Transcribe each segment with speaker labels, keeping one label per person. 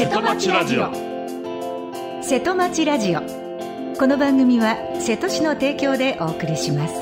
Speaker 1: 瀬戸町ラジオ。
Speaker 2: 瀬戸町ラジオ、この番組は瀬戸市の提供でお送りします。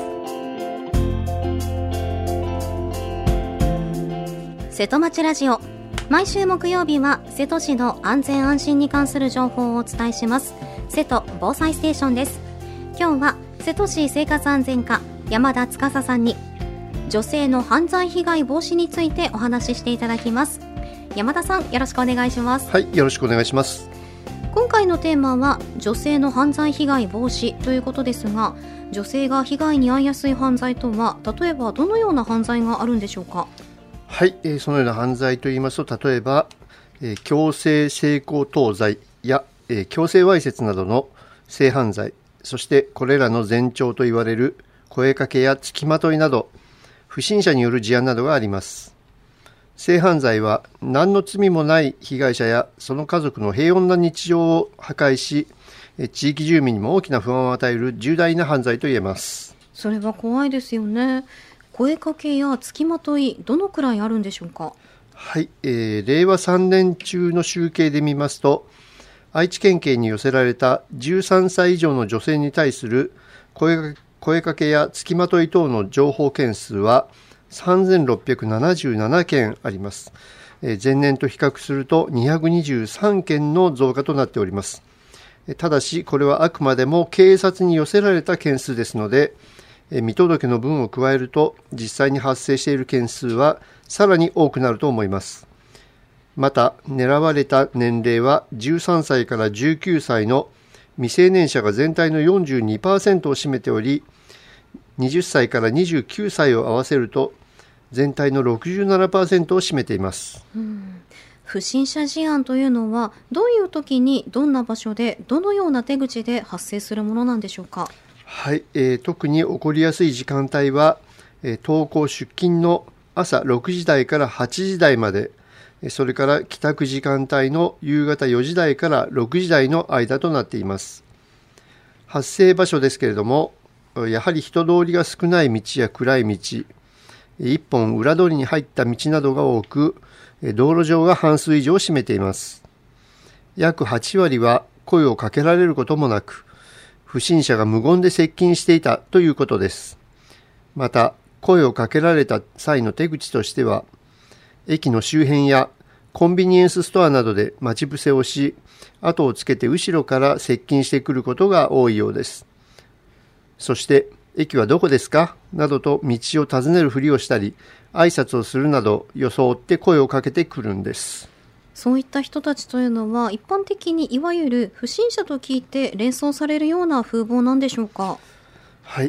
Speaker 3: 瀬戸町ラジオ、毎週木曜日は瀬戸市の安全安心に関する情報をお伝えします。瀬戸防災ステーションです。今日は瀬戸市生活安全課山田司さんに女性の犯罪被害防止についてお話ししていただきます。山田さん、よろしくお願いします。
Speaker 4: はい、よろしくお願いします。
Speaker 3: 今回のテーマは女性の犯罪被害防止ということですが、女性が被害に遭いやすい犯罪とは例えばどのような犯罪があるんでしょうか？
Speaker 4: はい、そのような犯罪といいますと、例えば、強制性交等罪や、強制わいせつなどの性犯罪、そしてこれらの前兆といわれる声かけや付きまといなど不審者による事案などがあります。性犯罪は何の罪もない被害者やその家族の平穏な日常を破壊し、地域住民にも大きな不安を与える重大な犯罪と言えます。
Speaker 3: それは怖いですよね。声かけや付きまとい、どのくらいあるんでしょうか？
Speaker 4: はい、令和3年中の集計で見ますと、愛知県警に寄せられた13歳以上の女性に対する声かけや付きまとい等の情報件数は3677件あります。前年と比較すると223件の増加となっております。ただし、これはあくまでも警察に寄せられた件数ですので、見届けの分を加えると実際に発生している件数はさらに多くなると思います。また、狙われた年齢は13歳から19歳の未成年者が全体の 42% を占めており、20歳から29歳を合わせると全体の 67% を占めています。
Speaker 3: 不審者事案というのはどういう時にどんな場所でどのような手口で発生するものなんでしょうか？
Speaker 4: はい、特に起こりやすい時間帯は、登校出勤の朝6時台から8時台まで、それから帰宅時間帯の夕方4時台から6時台の間となっています。発生場所ですけれども、やはり人通りが少ない道や暗い道、一本裏通りに入った道などが多く、道路上が半数以上を占めています。約8割は声をかけられることもなく、不審者が無言で接近していたということです。また、声をかけられた際の手口としては、駅の周辺やコンビニエンスストアなどで待ち伏せをし、後をつけて後ろから接近してくることが多いようです。そして、駅はどこですかなどと道を尋ねるふりをしたり、挨拶をするなど装って声をかけてくるんです。
Speaker 3: そういった人たちというのは一般的にいわゆる不審者と聞いて連想されるような風貌なんでしょうか？
Speaker 4: はい、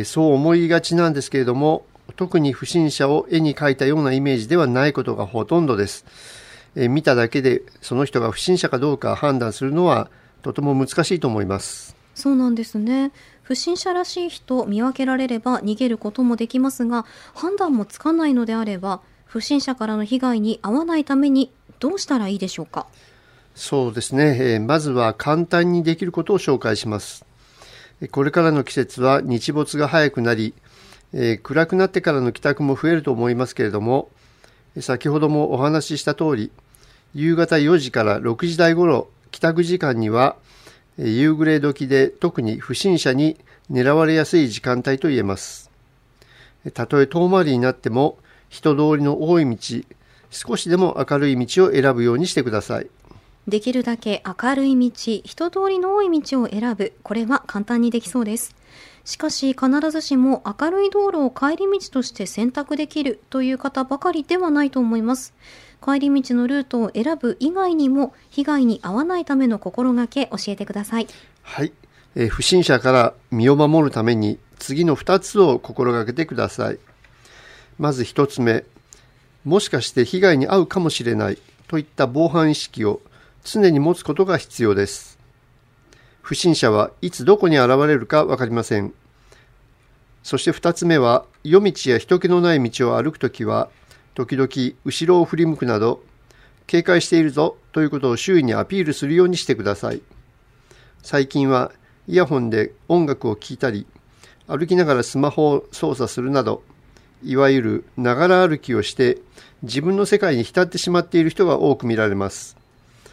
Speaker 4: そう思いがちなんですけれども、特に不審者を絵に描いたようなイメージではないことがほとんどです。見ただけでその人が不審者かどうか判断するのはとても難しいと思います。
Speaker 3: そうなんですね。不審者らしい人見分けられれば逃げることもできますが、判断もつかないのであれば不審者からの被害に遭わないためにどうしたらいいでしょうか？
Speaker 4: そうですね、まずは簡単にできることを紹介します。これからの季節は日没が早くなり、暗くなってからの帰宅も増えると思いますけれども、先ほどもお話しした通り、夕方4時から6時台頃、帰宅時間には夕暮れ時で特に不審者に狙われやすい時間帯と言えます。たとえ遠回りになっても人通りの多い道、少しでも明るい道を選ぶようにしてください。
Speaker 3: できるだけ明るい道、人通りの多い道を選ぶ、これは簡単にできそうです。しかし必ずしも明るい道路を帰り道として選択できるという方ばかりではないと思います。帰り道のルートを選ぶ以外にも被害に遭わないための心がけ教えてください。
Speaker 4: はい、不審者から身を守るために次の2つを心がけてください。まず1つ目、もしかして被害に遭うかもしれないといった防犯意識を常に持つことが必要です。不審者はいつどこに現れるか分かりません。そして2つ目は、夜道や人気のない道を歩くときは、時々後ろを振り向くなど、警戒しているぞということを周囲にアピールするようにしてください。最近はイヤホンで音楽を聴いたり、歩きながらスマホを操作するなど、いわゆるながら歩きをして自分の世界に浸ってしまっている人が多く見られます。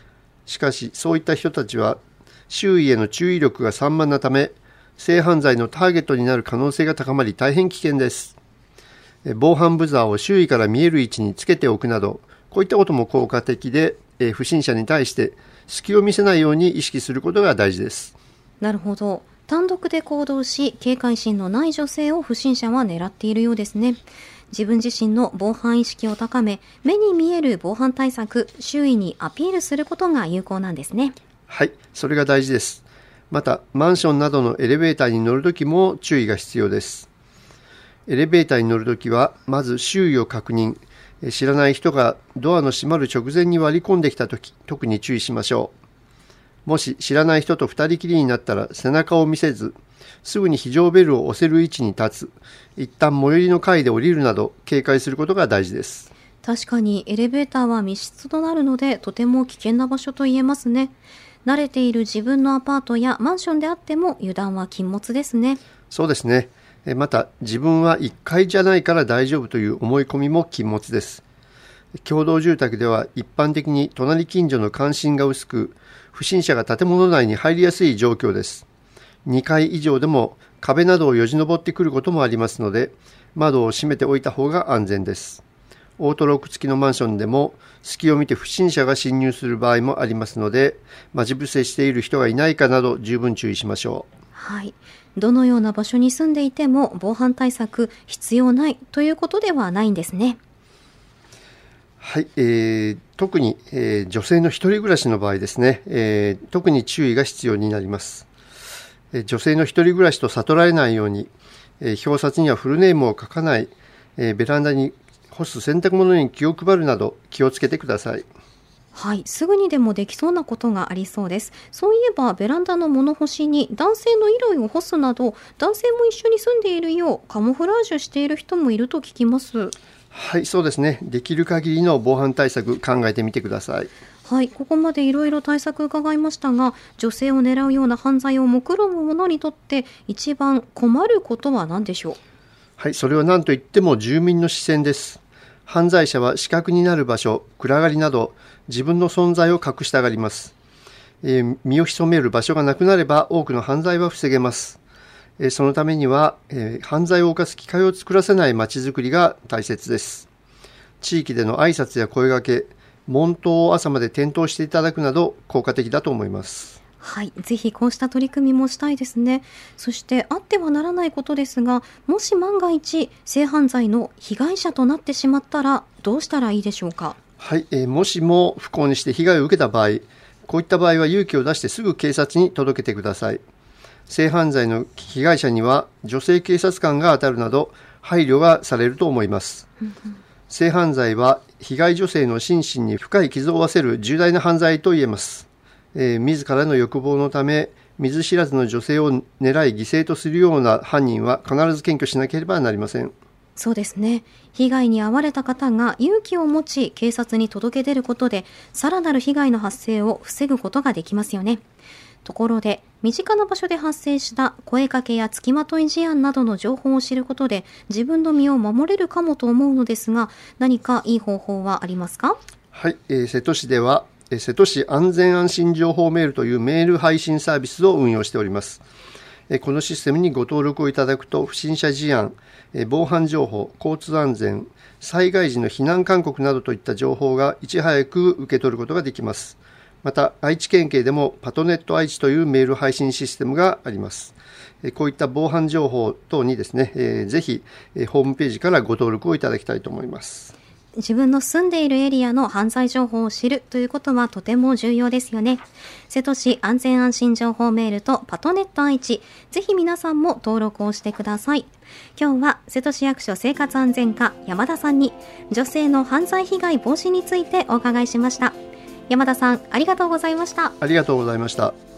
Speaker 4: しかしそういった人たちは周囲への注意力が散漫なため、性犯罪のターゲットになる可能性が高まり大変危険です。防犯ブザーを周囲から見える位置につけておくなど、こういったことも効果的で、不審者に対して隙を見せないように意識することが大事です。
Speaker 3: なるほど。単独で行動し、警戒心のない女性を不審者は狙っているようですね。自分自身の防犯意識を高め、目に見える防犯対策、周囲にアピールすることが有効なんですね。
Speaker 4: はい、それが大事です。また、マンションなどのエレベーターに乗るときも注意が必要です。エレベーターに乗るときは、まず周囲を確認。知らない人がドアの閉まる直前に割り込んできたとき、特に注意しましょう。もし知らない人と二人きりになったら背中を見せず、すぐに非常ベルを押せる位置に立つ。一旦最寄りの階で降りるなど警戒することが大事です。
Speaker 3: 確かにエレベーターは密室となるので、とても危険な場所と言えますね。慣れている自分のアパートやマンションであっても油断は禁物ですね。
Speaker 4: そうですね。また、自分は1階じゃないから大丈夫という思い込みも禁物です。共同住宅では一般的に隣近所の関心が薄く、不審者が建物内に入りやすい状況です。2階以上でも壁などをよじ登ってくることもありますので、窓を閉めておいた方が安全です。オートロック付きのマンションでも隙を見て不審者が侵入する場合もありますので、待ち伏せしている人がいないかなど十分注意しましょう。
Speaker 3: はい。どのような場所に住んでいても防犯対策必要ないということではないんですね。
Speaker 4: はい、特に、女性の一人暮らしの場合ですね、特に注意が必要になります。女性の一人暮らしと悟られないように、表札にはフルネームを書かない、ベランダに干す洗濯物に気を配るなど気をつけてください。
Speaker 3: はい、すぐにでもできそうなことがありそうです。そういえばベランダの物干しに男性の衣類を干すなど、男性も一緒に住んでいるようカモフラージュしている人もいると聞きます。
Speaker 4: はい、そうですね。できる限りの防犯対策考えてみてください。
Speaker 3: はい、ここまでいろいろ対策伺いましたが、女性を狙うような犯罪を目論む者にとって一番困ることは何でしょう？
Speaker 4: はい、それは何といっても住民の視線です。犯罪者は死角になる場所、暗がりなど自分の存在を隠したがります。身を潜める場所がなくなれば多くの犯罪は防げます。そのためには、犯罪を犯す機会を作らせない街づくりが大切です。地域での挨拶や声掛け、門灯を朝まで点灯していただくなど効果的だと思います。
Speaker 3: はい、ぜひこうした取り組みもしたいですね。そしてあってはならないことですが、もし万が一性犯罪の被害者となってしまったらどうしたらいいでしょうか？
Speaker 4: はい、もしも不幸にして被害を受けた場合、こういった場合は勇気を出してすぐ警察に届けてください。性犯罪の被害者には女性警察官が当たるなど配慮がされると思います。性犯罪は被害女性の心身に深い傷を負わせる重大な犯罪と言えます。自らの欲望のため見ず知らずの女性を狙い犠牲とするような犯人は必ず検挙しなければなりません。
Speaker 3: そうですね。被害に遭われた方が勇気を持ち警察に届け出ることで、さらなる被害の発生を防ぐことができますよね。ところで、身近な場所で発生した声かけや付きまとい事案などの情報を知ることで自分の身を守れるかもと思うのですが、何かいい方法はありますか？
Speaker 4: はい、瀬戸市では瀬戸市安全安心情報メールというメール配信サービスを運用しております。このシステムにご登録をいただくと不審者事案、防犯情報、交通安全、災害時の避難勧告などといった情報がいち早く受け取ることができます。また愛知県警でもパトネット愛知というメール配信システムがあります。こういった防犯情報等にですね、ぜひホームページからご登録をいただきたいと思います。
Speaker 3: 自分の住んでいるエリアの犯罪情報を知るということはとても重要ですよね。瀬戸市安全安心情報メールとパトネット愛知、ぜひ皆さんも登録をしてください。今日は瀬戸市役所生活安全課山田さんに女性の犯罪被害防止についてお伺いしました。山田さん、ありがとうございました。
Speaker 4: ありがとうございました。